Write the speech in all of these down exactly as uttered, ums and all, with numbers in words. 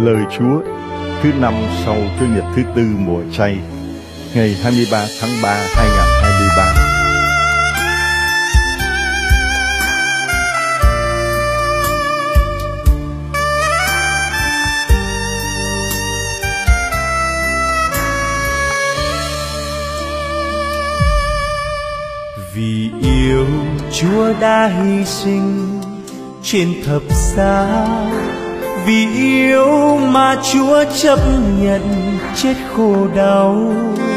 Lời Chúa thứ năm sau Chủ nhật thứ tư mùa chay, ngày hai mươi ba tháng ba hai nghìn không trăm hai mươi ba. Vì yêu Chúa đã hy sinh trên thập giá, vì yêu mà Chúa chấp nhận chết khổ đau.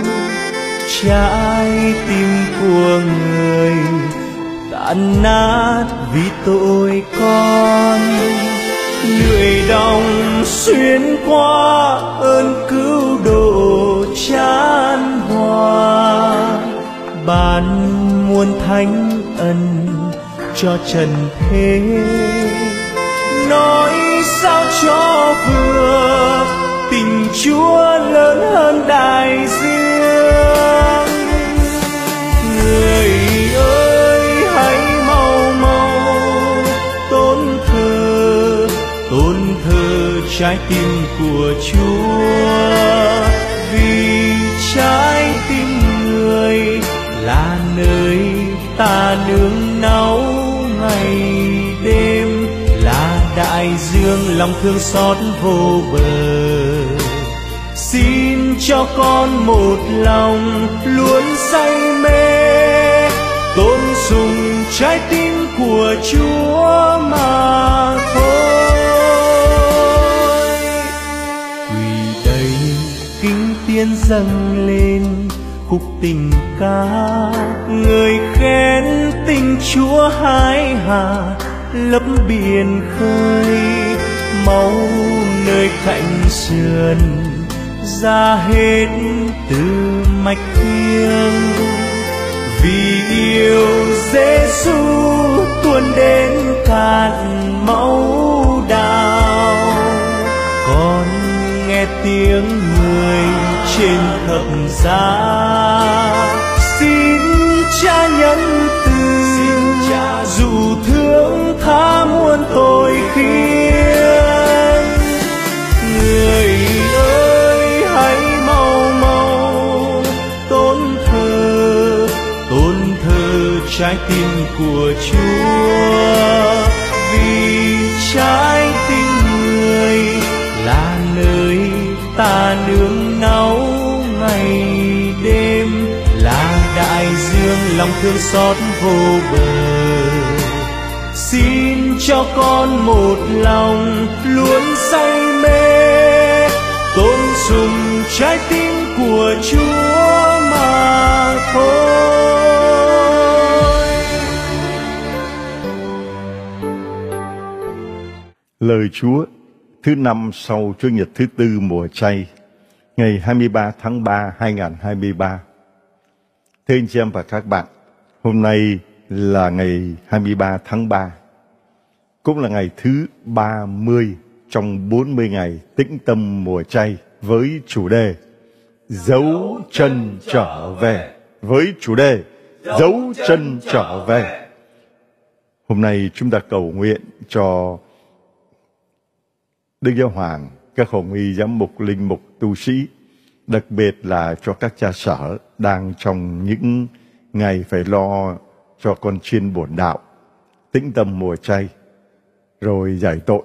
Trái tim của người tan nát vì tội con, lưỡi đong xuyên qua ơn cứu độ chan hòa, ban muôn thánh ân cho trần thế. Nói sao cho vừa, tình Chúa lớn hơn đại dương. Người ơi hãy mau mau tôn thờ, tôn thờ trái tim của Chúa, vì trái tim người là nơi ta nương náu ngày đêm, là đại dương lòng thương xót vô bờ. Xin cho con một lòng luôn say mê, tôn sùng trái tim của Chúa mà thôi. Quỳ đây kính tiên dâng lên khúc tình ca, người khen tình Chúa hái hà lấp biển khơi. Máu nơi cạnh sườn ra hết từ mạch thiêng, vì yêu Giêsu tuôn đến cạn máu đào. Con nghe tiếng người trên thập giá, xin Cha nhân từ dù thương tha muôn tội khiên. Người ơi hãy mau mau tôn thờ, tôn thờ trái tim của Chúa, vì trái tim người là nơi ta nương náu ngày đêm, là đại dương lòng thương xót vô bờ. Xin cho con một lòng luôn say mê, tôn sùng trái tim của Chúa mà thôi. Lời Chúa thứ năm sau Chủ nhật thứ tư mùa chay, ngày hai mươi ba tháng ba hai nghìn không trăm hai mươi ba. Thưa anh chị em và các bạn, hôm nay là ngày hai mươi ba tháng ba, cũng là ngày thứ ba mươi trong bốn mươi ngày tĩnh tâm mùa chay với chủ đề Dấu chân trở về. Với chủ đề Dấu chân trở về. Hôm nay chúng ta cầu nguyện cho Đức Giáo Hoàng, các hồng y, giám mục, linh mục, tu sĩ, đặc biệt là cho các cha sở đang trong những ngày phải lo cho con chiên bổn đạo, tĩnh tâm mùa chay, rồi giải tội.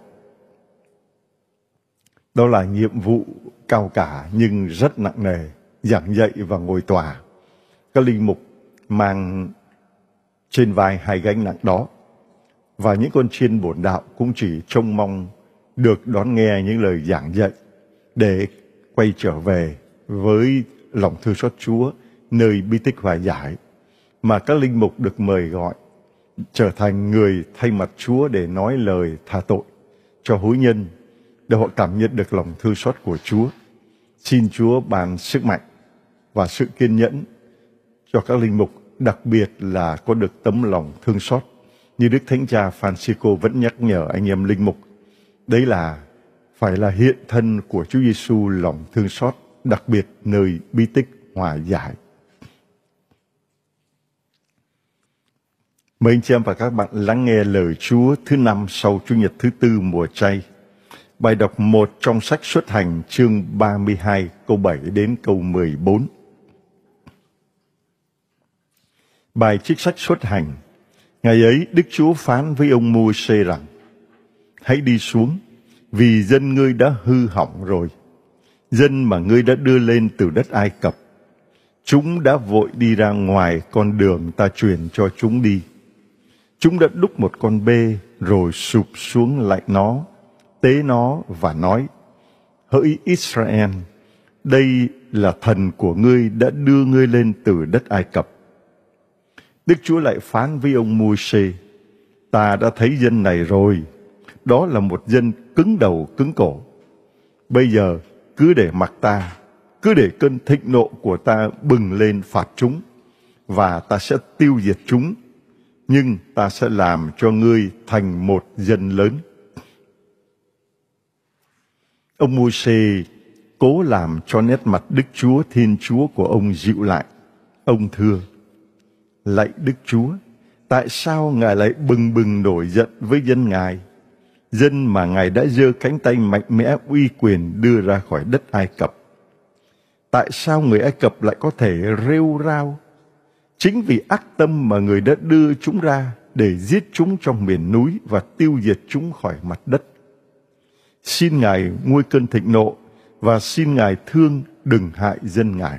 Đó là nhiệm vụ cao cả nhưng rất nặng nề, giảng dạy và ngồi tòa. Các linh mục mang trên vai hai gánh nặng đó, và những con chiên bổn đạo cũng chỉ trông mong được đón nghe những lời giảng dạy để quay trở về với lòng thương xót Chúa, nơi bi tích hòa giải, mà các linh mục được mời gọi trở thành người thay mặt Chúa để nói lời tha tội cho hối nhân, để họ cảm nhận được lòng thương xót của Chúa. Xin Chúa ban sức mạnh và sự kiên nhẫn cho các linh mục, đặc biệt là có được tấm lòng thương xót như Đức Thánh Cha Francisco vẫn nhắc nhở anh em linh mục. Đấy là phải là hiện thân của Chúa Giêsu lòng thương xót, đặc biệt nơi bi tích hòa giải. Mời anh chị em và các bạn lắng nghe lời Chúa thứ năm sau Chủ nhật thứ tư mùa chay, Bài đọc một trong sách Xuất Hành chương ba mươi hai câu bảy đến câu mười bốn. Bài trích sách Xuất Hành. Ngày ấy Đức Chúa phán với ông Mô-sê rằng: hãy đi xuống, vì dân ngươi đã hư hỏng rồi. Dân mà ngươi đã đưa lên từ đất Ai Cập, chúng đã vội đi ra ngoài con đường ta truyền cho chúng đi. Chúng đã đúc một con bê rồi sụp xuống lại nó, tế nó và nói: hỡi Israel, đây là thần của ngươi đã đưa ngươi lên từ đất Ai Cập. Đức Chúa lại phán với ông Mô-sê: ta đã thấy dân này rồi, đó là một dân cứng đầu cứng cổ. Bây giờ cứ để mặc ta, cứ để cơn thịnh nộ của ta bừng lên phạt chúng, và ta sẽ tiêu diệt chúng, nhưng ta sẽ làm cho ngươi thành một dân lớn. Ông Mô-sê cố làm cho nét mặt Đức Chúa Thiên Chúa của ông dịu lại. Ông thưa: lạy Đức Chúa, tại sao Ngài lại bừng bừng nổi giận với dân Ngài, dân mà Ngài đã giơ cánh tay mạnh mẽ uy quyền đưa ra khỏi đất Ai Cập? Tại sao người Ai Cập lại có thể rêu rao? Chính vì ác tâm mà người đã đưa chúng ra để giết chúng trong miền núi và tiêu diệt chúng khỏi mặt đất. Xin Ngài nguôi cơn thịnh nộ và xin Ngài thương đừng hại dân Ngài.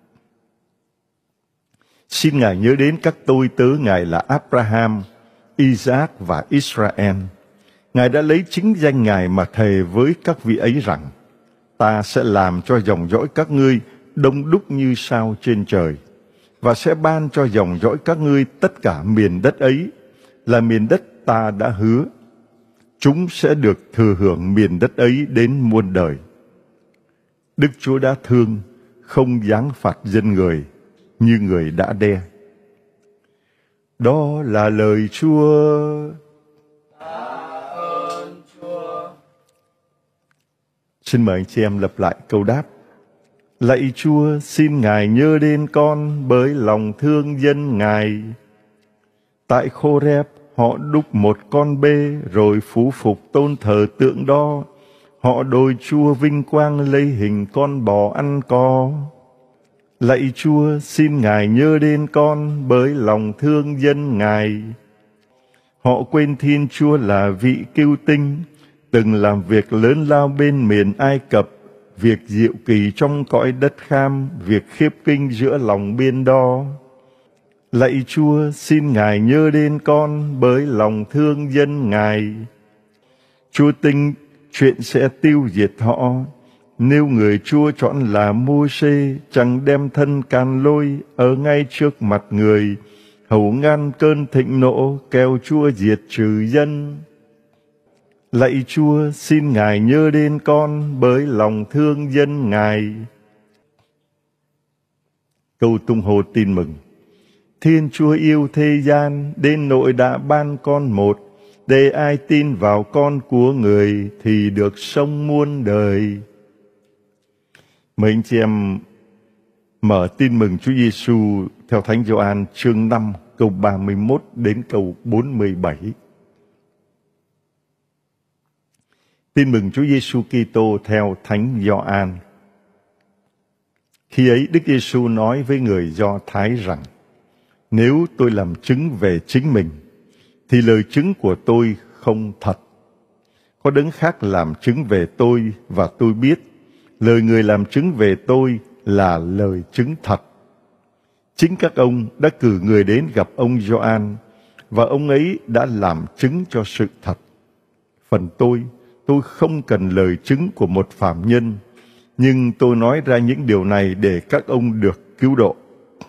Xin Ngài nhớ đến các tôi tớ Ngài là Abraham, Isaac và Israel. Ngài đã lấy chính danh Ngài mà thề với các vị ấy rằng: ta sẽ làm cho dòng dõi các ngươi đông đúc như sao trên trời, và sẽ ban cho dòng dõi các ngươi tất cả miền đất ấy, là miền đất ta đã hứa. Chúng sẽ được thừa hưởng miền đất ấy đến muôn đời. Đức Chúa đã thương, không giáng phạt dân người như người đã đe. Đó là lời Chúa. Tạ ơn Chúa. Xin mời anh chị em lặp lại câu đáp. Lạy Chúa, xin Ngài nhớ đến con bởi lòng thương dân Ngài. Tại Khô-rép, họ đúc một con bê rồi phú phục tôn thờ tượng đó. Họ đồi Chúa vinh quang lấy hình con bò ăn cỏ. Lạy Chúa, xin Ngài nhớ đến con bởi lòng thương dân Ngài. Họ quên Thiên Chúa là vị cứu tinh, từng làm việc lớn lao bên miền Ai Cập, việc diệu kỳ trong cõi đất Kham, việc khiếp kinh giữa lòng biển đo. Lạy Chúa, xin Ngài nhớ đến con bởi lòng thương dân Ngài. Chúa tin chuyện sẽ tiêu diệt họ, nếu người Chúa chọn là Mô-sê chẳng đem thân càn lôi ở ngay trước mặt người, hầu ngăn cơn thịnh nộ kẻo Chúa diệt trừ dân. Lạy Chúa, xin Ngài nhớ đến con bởi lòng thương dân Ngài. Câu tung hô tin mừng. Thiên Chúa yêu thế gian đến nỗi đã ban con một, để ai tin vào con của người thì được sống muôn đời. Mời anh chị em mở tin mừng Chúa Giêsu theo Thánh Gioan chương năm câu ba mươi mốt đến câu bốn mươi bảy. Tin mừng Chúa Giêsu Kitô theo Thánh Gioan. Khi ấy Đức Giêsu nói với người Do Thái rằng: nếu tôi làm chứng về chính mình, thì lời chứng của tôi không thật. Có đấng khác làm chứng về tôi, và tôi biết lời người làm chứng về tôi là lời chứng thật. Chính các ông đã cử người đến gặp ông Gioan, và ông ấy đã làm chứng cho sự thật. Phần tôi, tôi không cần lời chứng của một phàm nhân, nhưng tôi nói ra những điều này để các ông được cứu độ.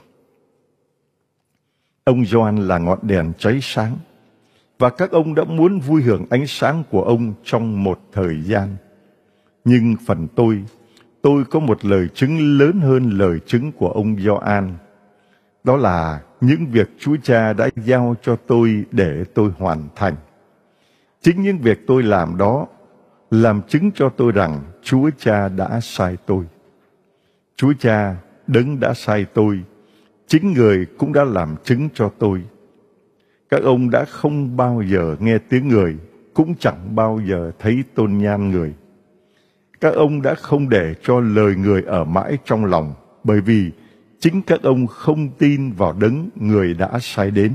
Ông Gioan là ngọn đèn cháy sáng, và các ông đã muốn vui hưởng ánh sáng của ông trong một thời gian. Nhưng phần tôi, tôi có một lời chứng lớn hơn lời chứng của ông Gioan. Đó là những việc Chúa Cha đã giao cho tôi để tôi hoàn thành. Chính những việc tôi làm đó làm chứng cho tôi rằng Chúa Cha đã sai tôi. Chúa Cha, đấng đã sai tôi, chính người cũng đã làm chứng cho tôi. Các ông đã không bao giờ nghe tiếng người, cũng chẳng bao giờ thấy tôn nhan người. Các ông đã không để cho lời người ở mãi trong lòng, bởi vì chính các ông không tin vào đấng người đã sai đến.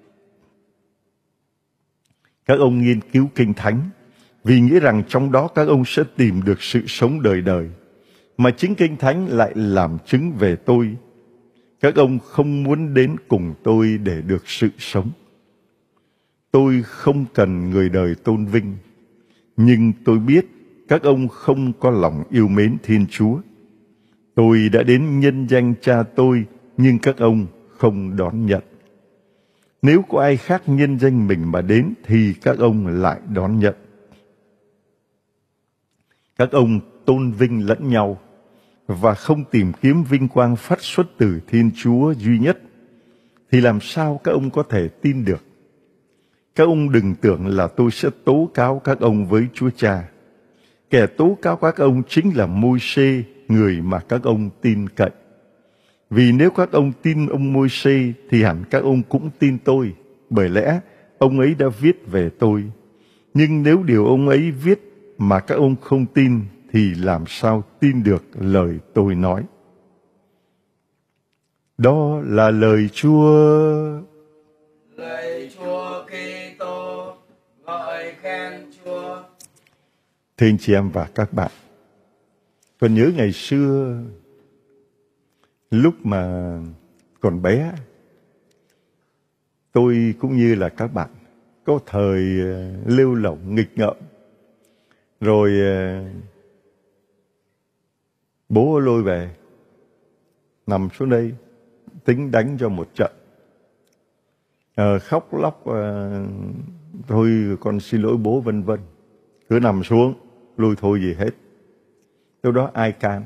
Các ông nghiên cứu Kinh Thánh, vì nghĩ rằng trong đó các ông sẽ tìm được sự sống đời đời, mà chính Kinh Thánh lại làm chứng về tôi. Các ông không muốn đến cùng tôi để được sự sống. Tôi không cần người đời tôn vinh, nhưng tôi biết các ông không có lòng yêu mến Thiên Chúa. Tôi đã đến nhân danh Cha tôi, nhưng các ông không đón nhận. Nếu có ai khác nhân danh mình mà đến, thì các ông lại đón nhận. Các ông tôn vinh lẫn nhau, và không tìm kiếm vinh quang phát xuất từ Thiên Chúa duy nhất, thì làm sao các ông có thể tin được? Các ông đừng tưởng là tôi sẽ tố cáo các ông với Chúa Cha. Kẻ tố cáo các ông chính là Môi-se, người mà các ông tin cậy. Vì nếu các ông tin ông Môi-se, thì hẳn các ông cũng tin tôi, bởi lẽ ông ấy đã viết về tôi. Nhưng nếu điều ông ấy viết mà các ông không tin, thì làm sao tin được lời tôi nói? Đó là lời Chúa. Lạy Chúa Kitô, ngợi khen Chúa. Thưa anh chị em và các bạn, còn nhớ ngày xưa, lúc mà còn bé, tôi cũng như là các bạn, có thời lêu lỏng nghịch ngợm, rồi bố lôi về, nằm xuống đây, tính đánh cho một trận. À, khóc lóc, à, thôi con xin lỗi bố vân vân. Cứ nằm xuống, lôi thôi gì hết. Lúc đó ai can?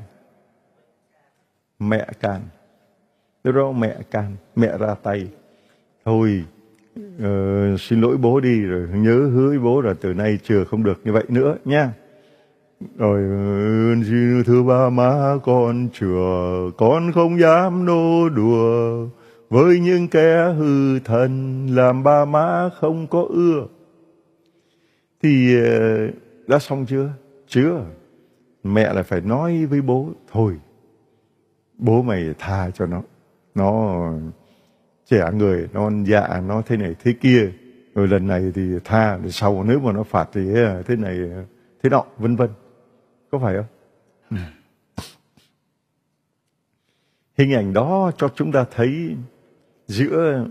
Mẹ can. Lúc đó mẹ can, mẹ ra tay. Thôi, uh, xin lỗi bố đi, rồi nhớ hứa với bố là từ nay chưa không được như vậy nữa nha. Rồi xin thưa ba má con chừa, con không dám nô đùa với những kẻ hư thần, làm ba má không có ưa. Thì đã xong chưa? Chưa. Mẹ lại phải nói với bố, thôi bố mày tha cho nó, nó trẻ người, nó dạ, nó thế này thế kia, rồi lần này thì tha, rồi sau nếu mà nó phạt thì thế này thế nọ vân vân. Có phải không? Ừ. Hình ảnh đó cho chúng ta thấy giữa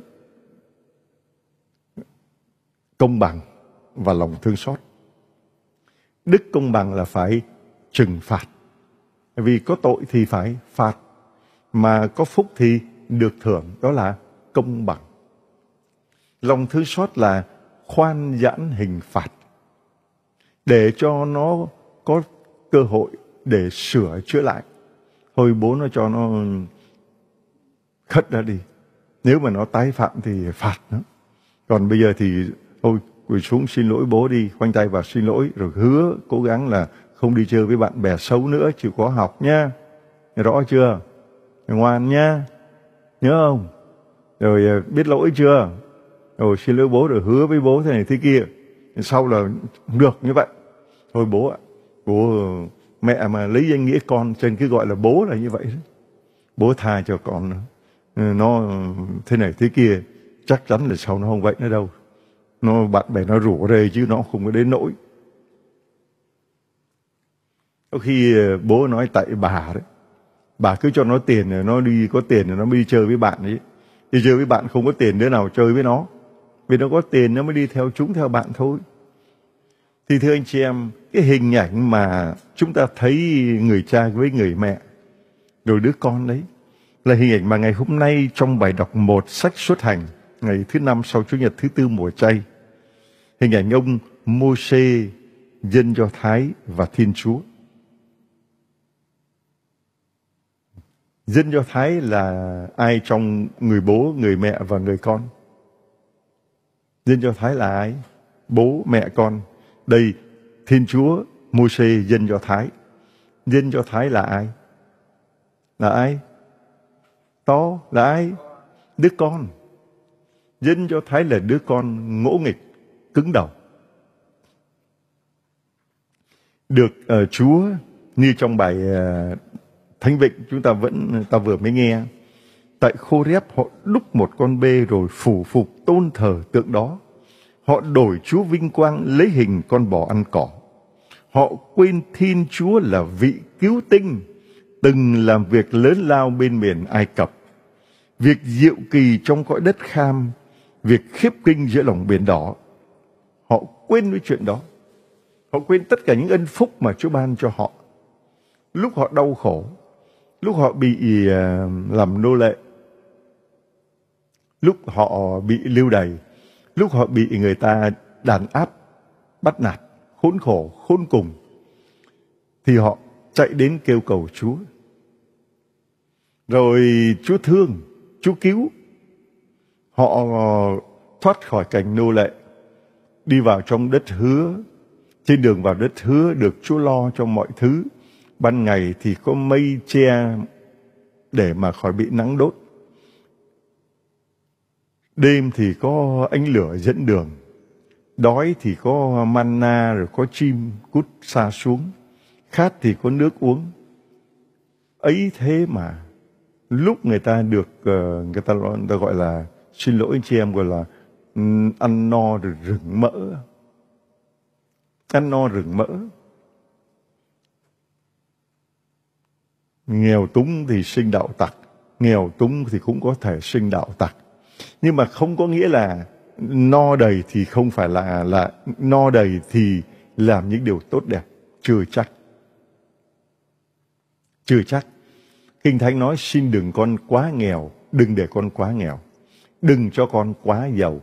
công bằng và lòng thương xót. Đức công bằng là phải trừng phạt, vì có tội thì phải phạt, mà có phúc thì được thưởng, đó là công bằng. Lòng thương xót là khoan giãn hình phạt, để cho nó có cơ hội để sửa chữa lại. Thôi bố nó cho nó khất ra đi, nếu mà nó tái phạm thì phạt nó. Còn bây giờ thì thôi quỳ xuống xin lỗi bố đi, khoanh tay vào xin lỗi, rồi hứa cố gắng là không đi chơi với bạn bè xấu nữa, chịu khó học nha. Rõ chưa? Ngoan nha, nhớ không? Rồi biết lỗi chưa? Rồi xin lỗi bố, rồi hứa với bố thế này thế kia. Sau là không được như vậy. Thôi bố ạ, bố mẹ mà lấy danh nghĩa con, trên cái gọi là bố là như vậy đó. Bố tha cho con nó thế này thế kia, chắc chắn là sau nó không vậy nữa đâu. Nó bạn bè nó rủ rê chứ nó không có đến nỗi. Có khi bố nói tại bà đấy, bà cứ cho nó tiền rồi nó đi, có tiền rồi nó mới đi chơi với bạn ấy. Đi chơi với bạn không có tiền, đứa nào chơi với nó. Vì nó có tiền nó mới đi theo chúng, theo bạn thôi. Thì thưa anh chị em, cái hình ảnh mà chúng ta thấy người cha với người mẹ, rồi đứa con đấy, là hình ảnh mà ngày hôm nay trong bài đọc một sách Xuất Hành, ngày thứ năm sau Chủ nhật thứ tư mùa chay, hình ảnh ông Môi-se, dân Do Thái và Thiên Chúa. Dân Do Thái là ai trong người bố, người mẹ và người con? Dân Do Thái là ai? Bố, mẹ, con. Đây, Thiên Chúa, Môi-se, dân Do Thái. Dân Do Thái là ai? Là ai? To là ai? Đứa con. Dân Do Thái là đứa con ngỗ nghịch, cứng đầu. Được uh, Chúa Như trong bài uh, Thánh Vịnh chúng ta vẫn ta vừa mới nghe, tại Khô-rép họ đúc một con bê rồi phủ phục tôn thờ tượng đó. Họ đổi Chúa vinh quang lấy hình con bò ăn cỏ. Họ quên Thiên Chúa là vị cứu tinh, từng làm việc lớn lao bên miền Ai Cập, việc diệu kỳ trong cõi đất Kham, việc khiếp kinh giữa lòng biển đỏ. Họ quên cái chuyện đó. Họ quên tất cả những ân phúc mà Chúa ban cho họ. Lúc họ đau khổ, lúc họ bị uh, làm nô lệ, lúc họ bị lưu đày, lúc họ bị người ta đàn áp, bắt nạt, khốn khổ, khốn cùng, thì họ chạy đến kêu cầu Chúa. Rồi Chúa thương, Chúa cứu. Họ thoát khỏi cảnh nô lệ, đi vào trong đất hứa. Trên đường vào đất hứa được Chúa lo cho mọi thứ. Ban ngày thì có mây che để mà khỏi bị nắng đốt. Đêm thì có ánh lửa dẫn đường. Đói thì có manna, rồi có chim cút xa xuống. Khát thì có nước uống. Ấy thế mà lúc người ta được, người ta, người ta gọi là, xin lỗi anh chị em, gọi là ăn no rồi rừng mỡ. Ăn no rừng mỡ. Nghèo túng thì sinh đạo tặc, nghèo túng thì cũng có thể sinh đạo tặc. Nhưng mà không có nghĩa là no đầy thì không phải là, là no đầy thì làm những điều tốt đẹp. Chưa chắc. Chưa chắc. Kinh Thánh nói xin đừng con quá nghèo, đừng để con quá nghèo. Đừng cho con quá giàu.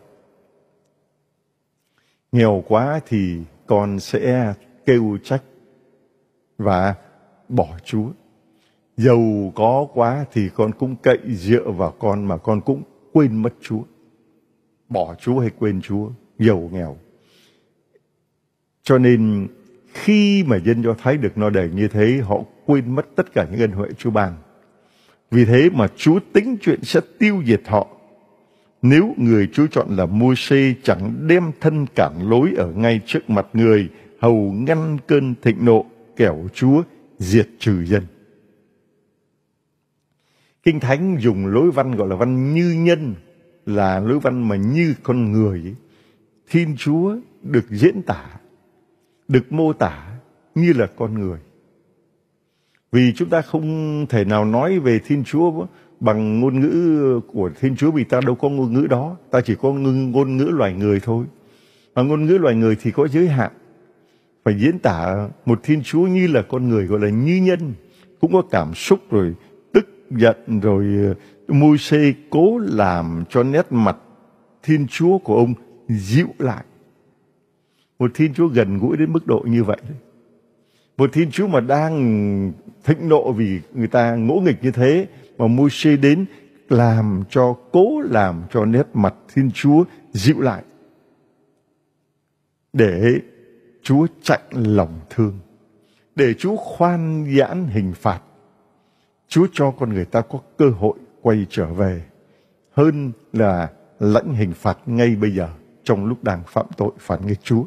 Nghèo quá thì con sẽ kêu trách và bỏ Chúa. Giàu có quá thì con cũng cậy dựa vào con mà con cũng quên mất Chúa. Bỏ Chúa hay quên Chúa, giàu nghèo. Cho nên khi mà dân Do Thái được no đầy như thế, họ quên mất tất cả những ân huệ Chúa ban. Vì thế mà Chúa tính chuyện sẽ tiêu diệt họ. Nếu người Chúa chọn là Môi-se chẳng đem thân cản lối ở ngay trước mặt người, hầu ngăn cơn thịnh nộ, kẻo Chúa diệt trừ dân. Kinh Thánh dùng lối văn gọi là văn như nhân, là lối văn mà như con người ấy. Thiên Chúa được diễn tả, được mô tả như là con người. Vì chúng ta không thể nào nói về Thiên Chúa bằng ngôn ngữ của Thiên Chúa, vì ta đâu có ngôn ngữ đó. Ta chỉ có ngôn ngữ loài người thôi. Mà ngôn ngữ loài người thì có giới hạn. Phải diễn tả một Thiên Chúa như là con người, gọi là như nhân. Cũng có cảm xúc rồi, tức giận rồi. Môi-se cố làm cho nét mặt Thiên Chúa của ông dịu lại. Một Thiên Chúa gần gũi đến mức độ như vậy đấy. Một Thiên Chúa mà đang thịnh nộ vì người ta ngỗ nghịch như thế, mà Môi-se đến làm cho, cố làm cho nét mặt Thiên Chúa dịu lại, để Chúa chạnh lòng thương, để Chúa khoan giãn hình phạt. Chúa cho con người ta có cơ hội quay trở về, hơn là lãnh hình phạt ngay bây giờ trong lúc đang phạm tội phản nghịch Chúa.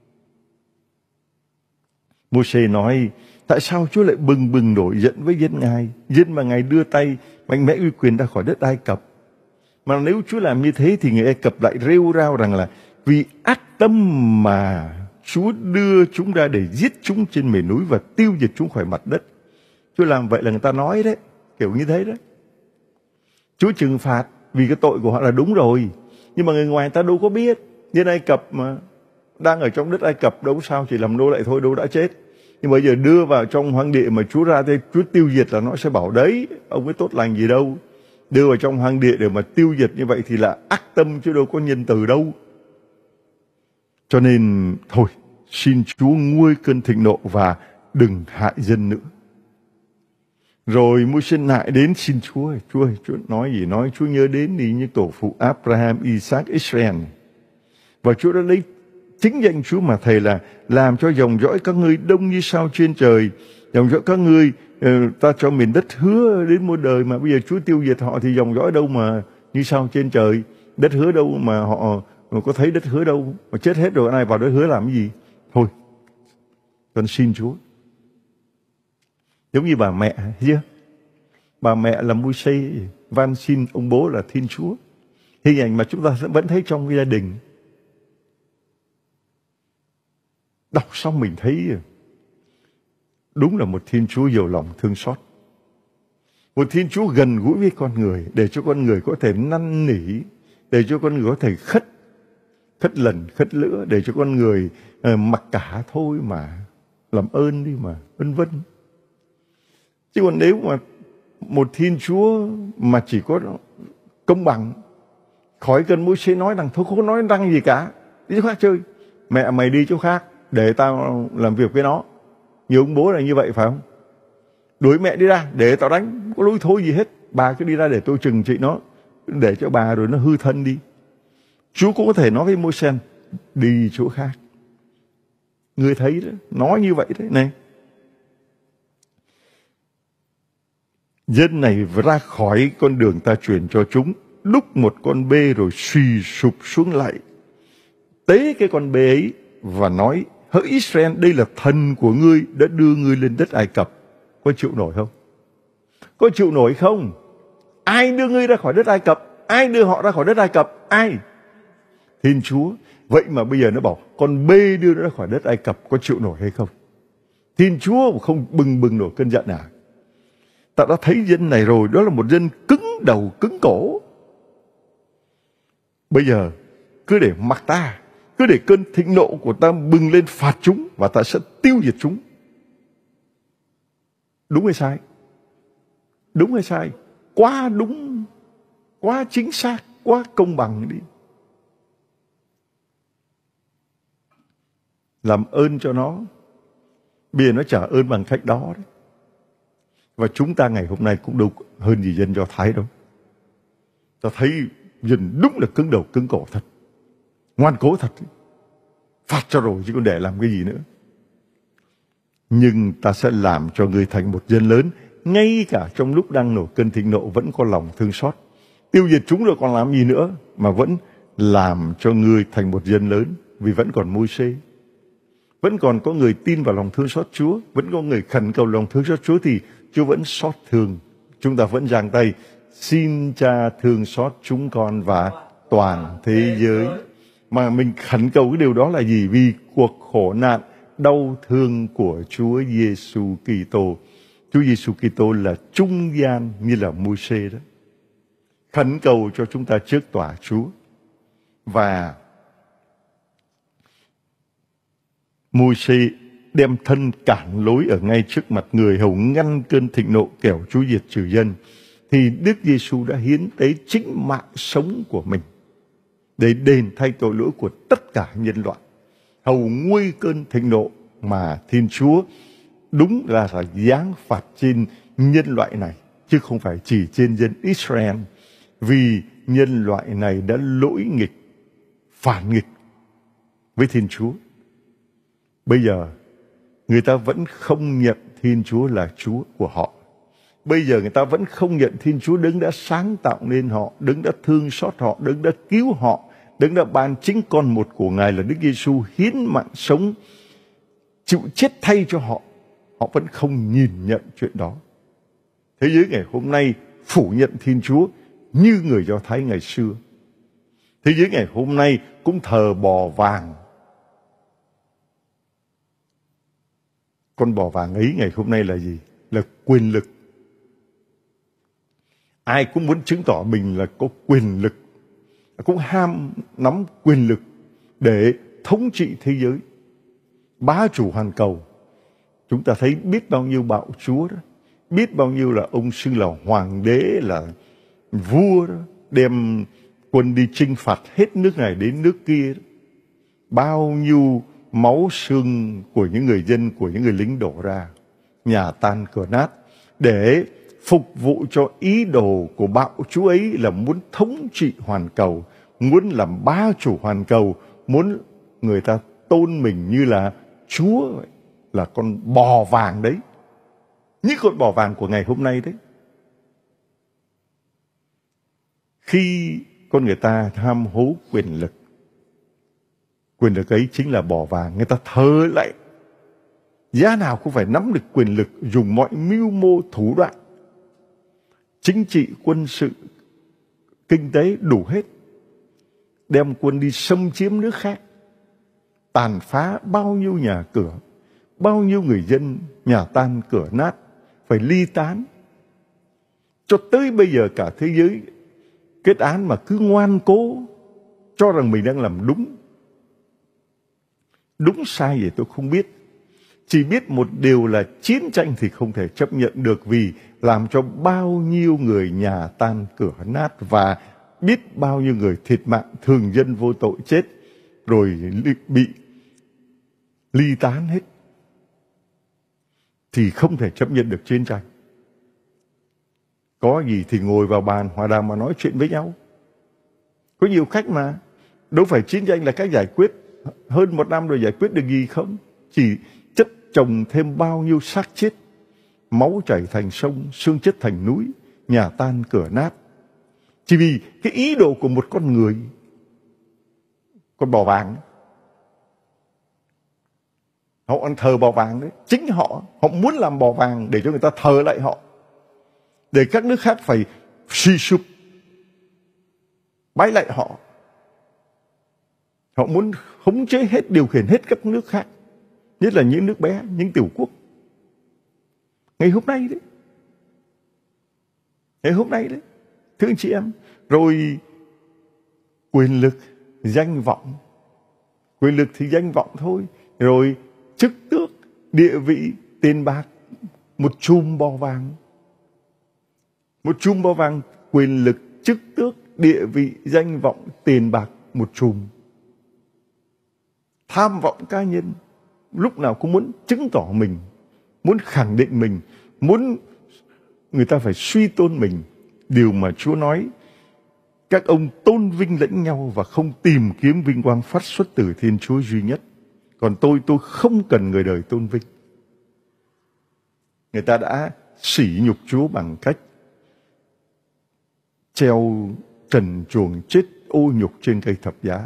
Môi-se nói, tại sao Chúa lại bừng bừng nổi giận với dân Ngài, dân mà Ngài đưa tay mạnh mẽ uy quyền ra khỏi đất Ai Cập? Mà nếu Chúa làm như thế thì người Ai Cập lại rêu rao rằng là vì ác tâm mà Chúa đưa chúng ra để giết chúng trên miền núi và tiêu diệt chúng khỏi mặt đất. Chúa làm vậy là người ta nói đấy, kiểu như thế đấy. Chúa trừng phạt vì cái tội của họ là đúng rồi, nhưng mà người ngoài ta đâu có biết. Dân Ai Cập mà đang ở trong đất Ai Cập đâu sao, chỉ làm nô lệ thôi, đâu đã chết. Nhưng bây giờ đưa vào trong hoang địa mà Chúa ra thế, Chúa tiêu diệt là nó sẽ bảo đấy, ông ấy tốt lành gì đâu. Đưa vào trong hoang địa để mà tiêu diệt như vậy thì là ác tâm chứ đâu có nhân từ đâu. Cho nên thôi, xin Chúa nguôi cơn thịnh nộ và đừng hại dân nữa. Rồi Môi-se nại đến xin Chúa, Chúa ơi, Chúa nói gì nói, Chúa nhớ đến đi như tổ phụ Abraham, Isaac, Israel. Và Chúa đã lấy chính danh Chúa mà thầy là làm cho dòng dõi các ngươi đông như sao trên trời. Dòng dõi các ngươi, ta cho miền đất hứa đến muôn đời, mà bây giờ Chúa tiêu diệt họ thì dòng dõi đâu mà như sao trên trời. Đất hứa đâu mà họ có thấy đất hứa đâu, mà chết hết rồi ai vào đất hứa làm cái gì? Thôi, con xin Chúa. Giống như bà mẹ, thấy chưa? Bà mẹ là Môi-se, van xin ông bố là Thiên Chúa. Hình ảnh mà chúng ta vẫn thấy trong gia đình. Đọc xong mình thấy đúng là một Thiên Chúa giàu lòng thương xót. Một Thiên Chúa gần gũi với con người, để cho con người có thể năn nỉ, để cho con người có thể khất, khất lần, khất lữa, để cho con người uh, mặc cả thôi mà, làm ơn đi mà, vân vân. Chứ còn nếu mà một Thiên Chúa mà chỉ có công bằng, khỏi cần Môi-se nói rằng thôi không nói năng gì cả, đi chỗ khác chơi, mẹ mày đi chỗ khác để tao làm việc với nó. Nhiều ông bố là như vậy phải không? Đuổi mẹ đi ra để tao đánh, không có lối thôi gì hết. Bà cứ đi ra để tôi trừng trị nó, để cho bà rồi nó hư thân đi. Chúa cũng có thể nói với Môi-se, đi chỗ khác. Người thấy đó, nói như vậy đấy này. Dân này ra khỏi con đường ta truyền cho chúng, đúc một con bê rồi suy sụp xuống lại, tế cái con bê ấy và nói: hỡi Israel, đây là thần của ngươi đã đưa ngươi lên đất Ai Cập. Có chịu nổi không? Có chịu nổi không? Ai đưa ngươi ra khỏi đất Ai Cập? Ai đưa họ ra khỏi đất Ai Cập? Ai? Thiên Chúa. Vậy mà bây giờ nó bảo con bê đưa nó ra khỏi đất Ai Cập, có chịu nổi hay không? Thiên Chúa không bừng bừng nổi cơn giận à? Ta đã thấy dân này rồi, đó là một dân cứng đầu cứng cổ. Bây giờ cứ để mặc ta, cứ để cơn thịnh nộ của ta bừng lên phạt chúng, và ta sẽ tiêu diệt chúng. Đúng hay sai? Đúng hay sai? Quá đúng, quá chính xác, quá công bằng đi. Làm ơn cho nó. Bây giờ nó trả ơn bằng cách đó đấy. Và chúng ta ngày hôm nay cũng đâu hơn gì dân Do Thái đâu. Ta thấy dân đúng là cứng đầu cứng cổ thật, ngoan cố thật. Phạt cho rồi chứ còn để làm cái gì nữa. Nhưng ta sẽ làm cho ngươi thành một dân lớn, ngay cả trong lúc đang nổi cơn thịnh nộ vẫn có lòng thương xót. Tiêu diệt chúng rồi còn làm gì nữa, mà vẫn làm cho ngươi thành một dân lớn. Vì vẫn còn Môi-se, vẫn còn có người tin vào lòng thương xót Chúa, vẫn có người khẩn cầu lòng thương xót Chúa, thì Chúa vẫn xót thương. Chúng ta vẫn giang tay: xin Cha thương xót chúng con và toàn thế giới. Mà mình khẩn cầu cái điều đó là gì? Vì cuộc khổ nạn, đau thương của Chúa Giêsu Kitô. Chúa Giêsu Kitô là trung gian như là Môi-se đó. Khẩn cầu cho chúng ta trước tòa Chúa. Và Môi-se đem thân cản lối ở ngay trước mặt người, hầu ngăn cơn thịnh nộ kẻo Chúa diệt trừ dân. Thì Đức Giêsu đã hiến tế chính mạng sống của mình để đền thay tội lỗi của tất cả nhân loại, hầu nguôi cơn thịnh nộ mà Thiên Chúa đúng là là giáng phạt trên nhân loại này, chứ không phải chỉ trên dân Israel. Vì nhân loại này đã lỗi nghịch, phản nghịch với Thiên Chúa. Bây giờ người ta vẫn không nhận Thiên Chúa là Chúa của họ. Bây giờ người ta vẫn không nhận Thiên Chúa đấng đã sáng tạo nên họ, đấng đã thương xót họ, đấng đã cứu họ, đấng đã ban chính con một của Ngài là Đức Giêsu hiến mạng sống chịu chết thay cho họ. Họ vẫn không nhìn nhận chuyện đó. Thế giới ngày hôm nay phủ nhận Thiên Chúa như người Do Thái ngày xưa. Thế giới ngày hôm nay cũng thờ bò vàng. Con bò vàng ấy ngày hôm nay là gì? Là quyền lực. Ai cũng muốn chứng tỏ mình là có quyền lực, cũng ham nắm quyền lực để thống trị thế giới, bá chủ hoàn cầu. Chúng ta thấy biết bao nhiêu bạo chúa đó, biết bao nhiêu là ông xưng là hoàng đế, là vua đó, đem quân đi chinh phạt hết nước này đến nước kia đó. Bao nhiêu máu xương của những người dân, của những người lính đổ ra, nhà tan cửa nát, để phục vụ cho ý đồ của bạo chúa ấy là muốn thống trị hoàn cầu, muốn làm bá chủ hoàn cầu, muốn người ta tôn mình như là Chúa, là con bò vàng đấy, như con bò vàng của ngày hôm nay đấy. Khi con người ta tham hố quyền lực, quyền lực ấy chính là bò vàng, người ta thờ lại, giá nào cũng phải nắm được quyền lực, dùng mọi mưu mô thủ đoạn, chính trị, quân sự, kinh tế đủ hết, đem quân đi xâm chiếm nước khác, tàn phá bao nhiêu nhà cửa, bao nhiêu người dân nhà tan cửa nát, phải ly tán. Cho tới bây giờ cả thế giới kết án mà cứ ngoan cố cho rằng mình đang làm đúng. Đúng sai gì tôi không biết. Chỉ biết một điều là chiến tranh thì không thể chấp nhận được, vì làm cho bao nhiêu người nhà tan cửa nát và biết bao nhiêu người thiệt mạng, thường dân vô tội chết, rồi bị ly tán hết. Thì không thể chấp nhận được chiến tranh. Có gì thì ngồi vào bàn hòa đàm mà nói chuyện với nhau. Có nhiều cách mà. Đâu phải chiến tranh là cách giải quyết. Hơn một năm rồi giải quyết được gì không? Chỉ chất chồng thêm bao nhiêu xác chết. Máu chảy thành sông, xương chất thành núi, nhà tan cửa nát. Chỉ vì cái ý đồ của một con người. Con bò vàng. Họ ăn thờ bò vàng đấy. Chính họ, họ muốn làm bò vàng để cho người ta thờ lại họ. Để các nước khác phải suy sụp, bái lại họ. Họ muốn khống chế hết, điều khiển hết các nước khác. Nhất là những nước bé, những tiểu quốc. Ngày hôm nay đấy. Ngày hôm nay đấy. Thưa anh chị em. Rồi quyền lực, danh vọng. Quyền lực thì danh vọng thôi. Rồi chức tước, địa vị, tiền bạc. Một chùm bò vàng. Một chùm bò vàng, quyền lực, chức tước, địa vị, danh vọng, tiền bạc, một chùm. Tham vọng cá nhân, lúc nào cũng muốn chứng tỏ mình, muốn khẳng định mình, muốn người ta phải suy tôn mình. Điều mà Chúa nói, các ông tôn vinh lẫn nhau và không tìm kiếm vinh quang phát xuất từ Thiên Chúa duy nhất. Còn tôi, tôi không cần người đời tôn vinh. Người ta đã sỉ nhục Chúa bằng cách treo trần truồng chết ô nhục trên cây thập giá.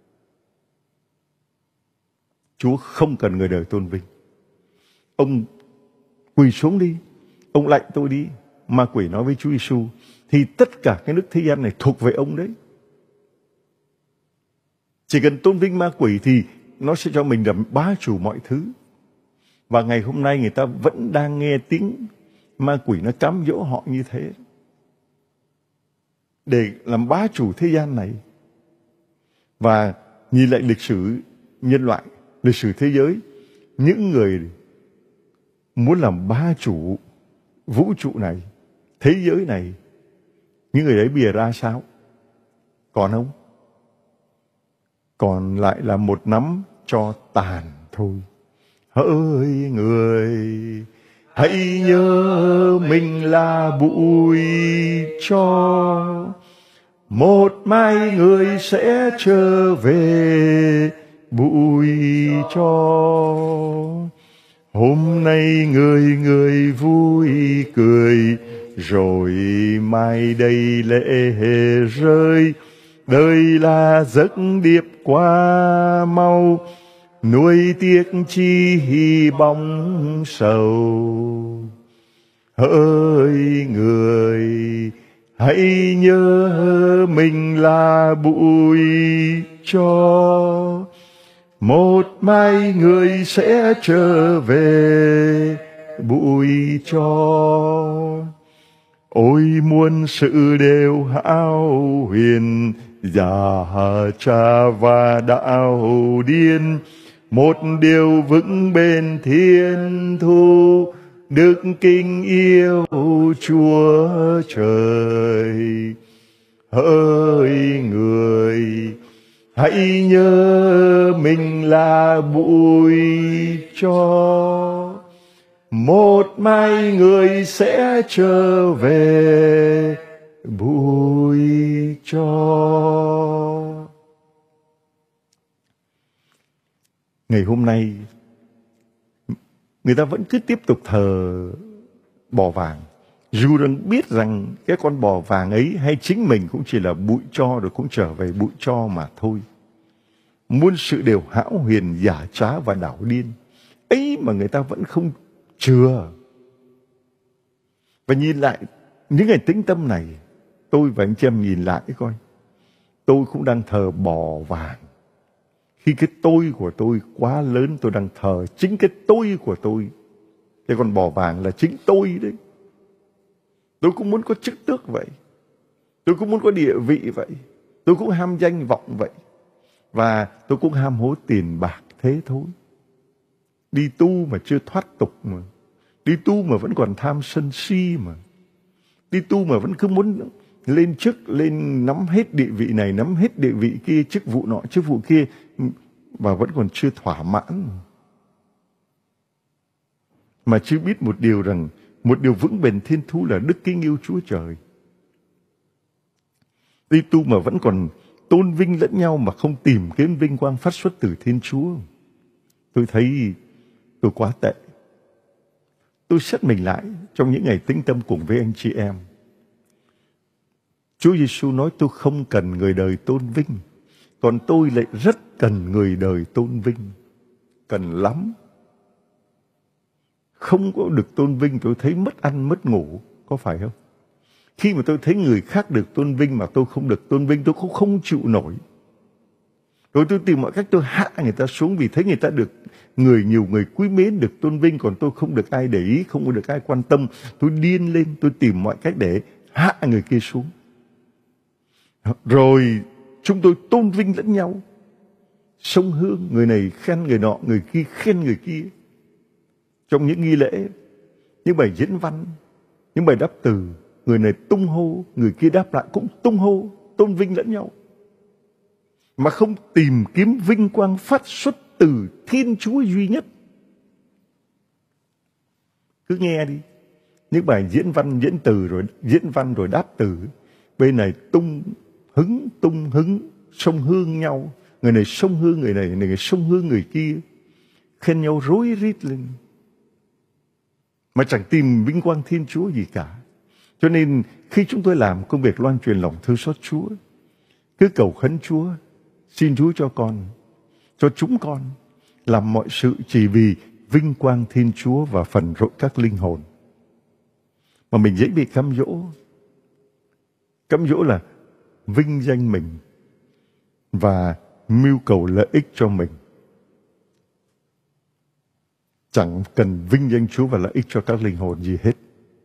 Chúa không cần người đời tôn vinh. Ông quỳ xuống đi, ông lạy tôi đi. Ma quỷ nói với Chúa Giêsu, thì tất cả cái nước thế gian này thuộc về ông đấy. Chỉ cần tôn vinh ma quỷ thì nó sẽ cho mình làm bá chủ mọi thứ. Và ngày hôm nay người ta vẫn đang nghe tiếng ma quỷ nó cám dỗ họ như thế. Để làm bá chủ thế gian này. Và nhìn lại lịch sử nhân loại, lịch sử thế giới, những người muốn làm bá chủ vũ trụ này, thế giới này, những người ấy bây giờ ra sao? Còn không? Còn lại là một nắm tro tàn thôi. Hỡi người, hãy nhớ mình là bụi tro. Một mai người sẽ trở về bụi tro. Hôm nay người người vui cười, rồi mai đây lệ rơi. Đời là giấc điệp qua mau, nuối tiếc chi bóng sầu. Hỡi người, hãy nhớ mình là bụi tro. Một mai người sẽ trở về bụi tro. Ôi muôn sự đều hão huyền, già cha và đạo điên. Một điều vững bền thiên thu, đức kính yêu Chúa trời. Hỡi người, hãy nhớ mình là bụi tro. Một mai người sẽ trở về bụi tro. Ngày hôm nay, người ta vẫn cứ tiếp tục thờ bò vàng. Dù rằng biết rằng cái con bò vàng ấy hay chính mình cũng chỉ là bụi tro rồi cũng trở về bụi tro mà thôi. Muôn sự đều hão huyền, giả trá và đảo điên. ấy mà người ta vẫn không chừa. Và nhìn lại những ngày tĩnh tâm này, tôi và anh chị em nhìn lại coi, tôi cũng đang thờ bò vàng. Khi cái tôi của tôi quá lớn, tôi đang thờ chính cái tôi của tôi. Cái con bò vàng là chính tôi đấy. Tôi cũng muốn có chức tước vậy. Tôi cũng muốn có địa vị vậy. Tôi cũng ham danh vọng vậy. Và tôi cũng ham hố tiền bạc thế thôi. Đi tu mà chưa thoát tục mà. Đi tu mà vẫn còn tham sân si mà. Đi tu mà vẫn cứ muốn lên chức, lên nắm hết địa vị này, nắm hết địa vị kia, chức vụ nọ, chức vụ kia, và vẫn còn chưa thỏa mãn. Mà chưa biết một điều rằng, một điều vững bền thiên thu là đức kính yêu Chúa Trời. Đi tu mà vẫn còn tôn vinh lẫn nhau mà không tìm kiếm vinh quang phát xuất từ Thiên Chúa. Tôi thấy tôi quá tệ. Tôi xét mình lại trong những ngày tĩnh tâm cùng với anh chị em. Chúa Giêsu nói tôi không cần người đời tôn vinh, còn tôi lại rất cần người đời tôn vinh. Cần lắm. Không có được tôn vinh tôi thấy mất ăn mất ngủ, có phải không? Khi mà tôi thấy người khác được tôn vinh mà tôi không được tôn vinh, tôi cũng không chịu nổi. Rồi tôi tìm mọi cách tôi hạ người ta xuống, vì thấy người ta được người nhiều người quý mến, được tôn vinh, còn tôi không được ai để ý, không được ai quan tâm. Tôi điên lên, tôi tìm mọi cách để hạ người kia xuống. Rồi chúng tôi tôn vinh lẫn nhau. Sông hương, người này khen người nọ, người kia khen người kia. Trong những nghi lễ, những bài diễn văn, những bài đáp từ, người này tung hô, người kia đáp lại cũng tung hô, tôn vinh lẫn nhau. Mà không tìm kiếm vinh quang phát xuất từ Thiên Chúa duy nhất. Cứ nghe đi. Những bài diễn văn, diễn từ, rồi diễn văn rồi đáp từ. Bên này tung hứng, tung hứng, sông hương nhau. Người này sông hương người này, người này sông hương người kia. Khen nhau rối rít lên. Mà chẳng tìm vinh quang Thiên Chúa gì cả. Cho nên khi chúng tôi làm công việc loan truyền lòng thương xót Chúa, cứ cầu khấn Chúa, xin Chúa cho con, cho chúng con làm mọi sự chỉ vì vinh quang Thiên Chúa và phần rỗi các linh hồn. Mà mình dễ bị cám dỗ. Cám dỗ là vinh danh mình và mưu cầu lợi ích cho mình. Chẳng cần vinh danh Chúa và lợi ích cho các linh hồn gì hết.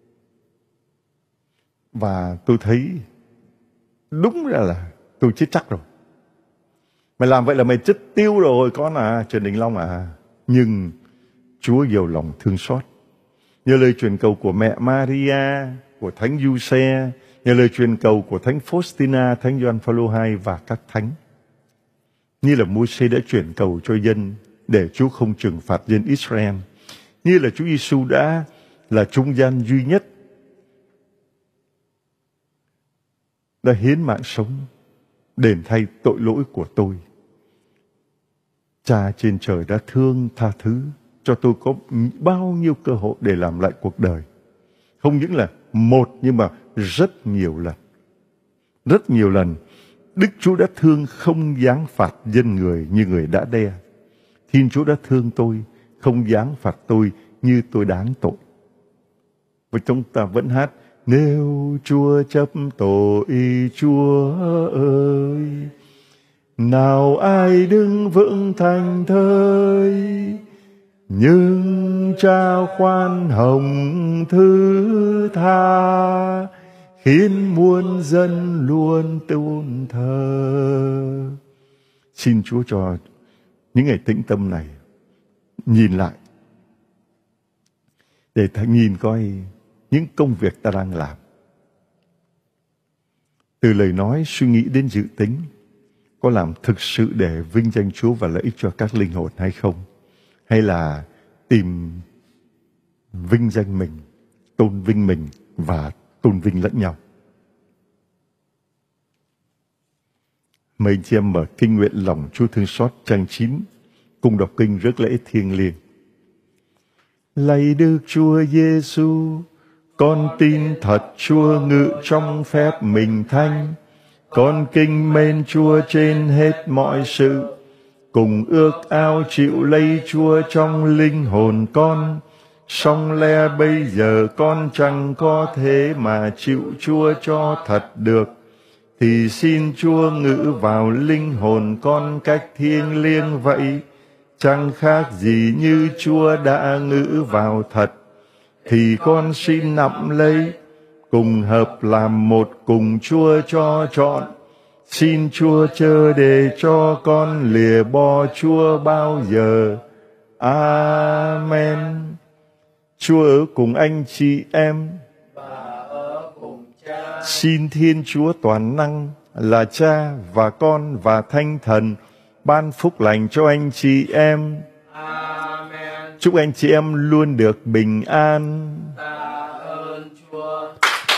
Và tôi thấy đúng ra là tôi chết chắc rồi. Mày làm vậy là mày chết tiêu rồi con à, Trần Đình Long à. Nhưng Chúa nhiều lòng thương xót. Nhờ lời truyền cầu của mẹ Maria, của Thánh Giuse, nhờ lời truyền cầu của Thánh Faustina, Thánh Gioan Phaolô hai và các thánh. Như là Môi-se đã truyền cầu cho dân để Chúa không trừng phạt dân Israel. Như là Chúa Giêsu đã là trung gian duy nhất, đã hiến mạng sống đền thay tội lỗi của tôi. Cha trên trời đã thương tha thứ cho tôi có bao nhiêu cơ hội để làm lại cuộc đời. Không những là một nhưng mà rất nhiều lần. Rất nhiều lần Đức Chúa đã thương không giáng phạt dân người như người đã đe. Thiên Chúa đã thương tôi không giáng phạt tôi như tôi đáng tội. Và chúng ta vẫn hát: nếu Chúa chấp tội Chúa ơi, nào ai đứng vững thành thơi. Nhưng Cha khoan hồng thứ tha, khiến muôn dân luôn tôn thờ. Xin Chúa cho những ngày tĩnh tâm này nhìn lại, để ta nhìn coi những công việc ta đang làm. Từ lời nói, suy nghĩ đến dự tính, có làm thực sự để vinh danh Chúa và lợi ích cho các linh hồn hay không? Hay là tìm vinh danh mình, tôn vinh mình và tôn vinh lẫn nhau? Mời anh chị em mở kinh nguyện lòng Chúa thương xót trang chín, cùng đọc kinh rước lễ thiêng liêng. Lạy Đức Chúa Giêsu, con tin thật Chúa ngự trong phép mình thánh. Con kính mến Chúa trên hết mọi sự. cùng ước ao chịu lây Chúa trong linh hồn con. Song le bây giờ con chẳng có thế mà chịu Chúa cho thật được, thì xin Chúa ngự vào linh hồn con cách thiêng liêng vậy, chẳng khác gì như Chúa đã ngự vào thật. Thì con xin nắm lấy, cùng hợp làm một cùng Chúa cho trọn. Xin Chúa chớ để cho con lìa bỏ Chúa bao giờ. Amen. Chúa ở cùng anh chị em. Xin Thiên Chúa toàn năng là Cha và Con và Thánh Thần ban phúc lành cho anh chị em. Amen. Chúc anh chị em luôn được bình an. Tạ ơn Chúa.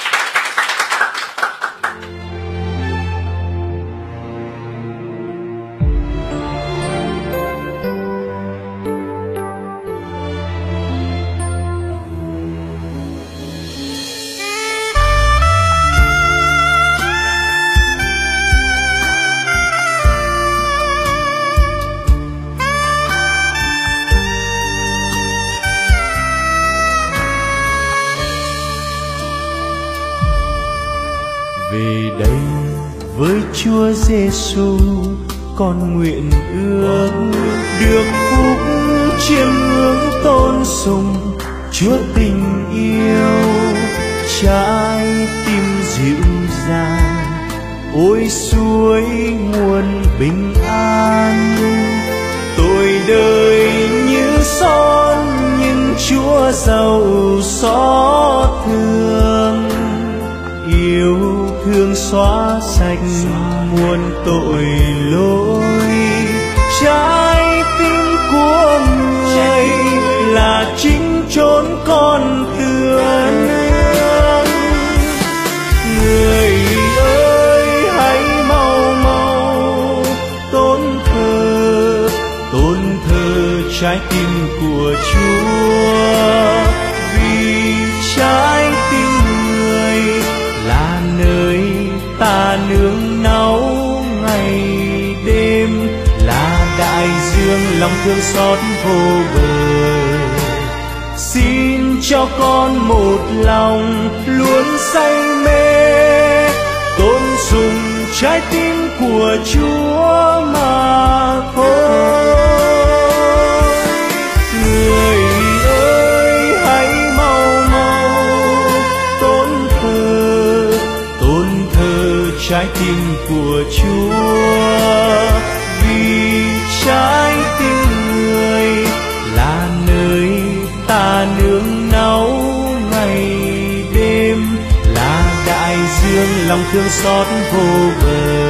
Về đây với Chúa Giêsu, con nguyện ước được phúc chiêm ngưỡng tôn sùng Chúa tình yêu. Trái tim dịu dàng ôi suối nguồn bình an. Tôi đời như son nhưng Chúa giàu xót thương, yêu thương xóa sạch muôn tội lỗi. Trái tim của người là chính chốn con tươn. Người ơi hãy mau mau tôn thờ, tôn thờ trái tim của Chúa, vì trái tim người là nơi ta nương náu ngày đêm, là đại dương lòng thương xót vô bờ. Xin cho con một lòng luôn say mê, tôn sùng trái tim của Chúa mà thôi. Người ơi hãy mau mau tôn thờ, tôn thờ trái tim của Chúa, vì trái tim người là nơi ta nương náu ngày đêm, là đại dương lòng thương xót vô bờ.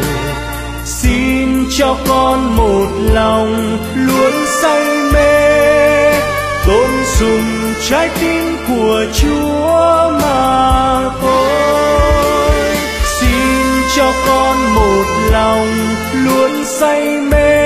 Xin cho con một lòng luôn say mê, tôn sùng trái tim của Chúa mà thôi. Xin cho con một lòng luôn say mê,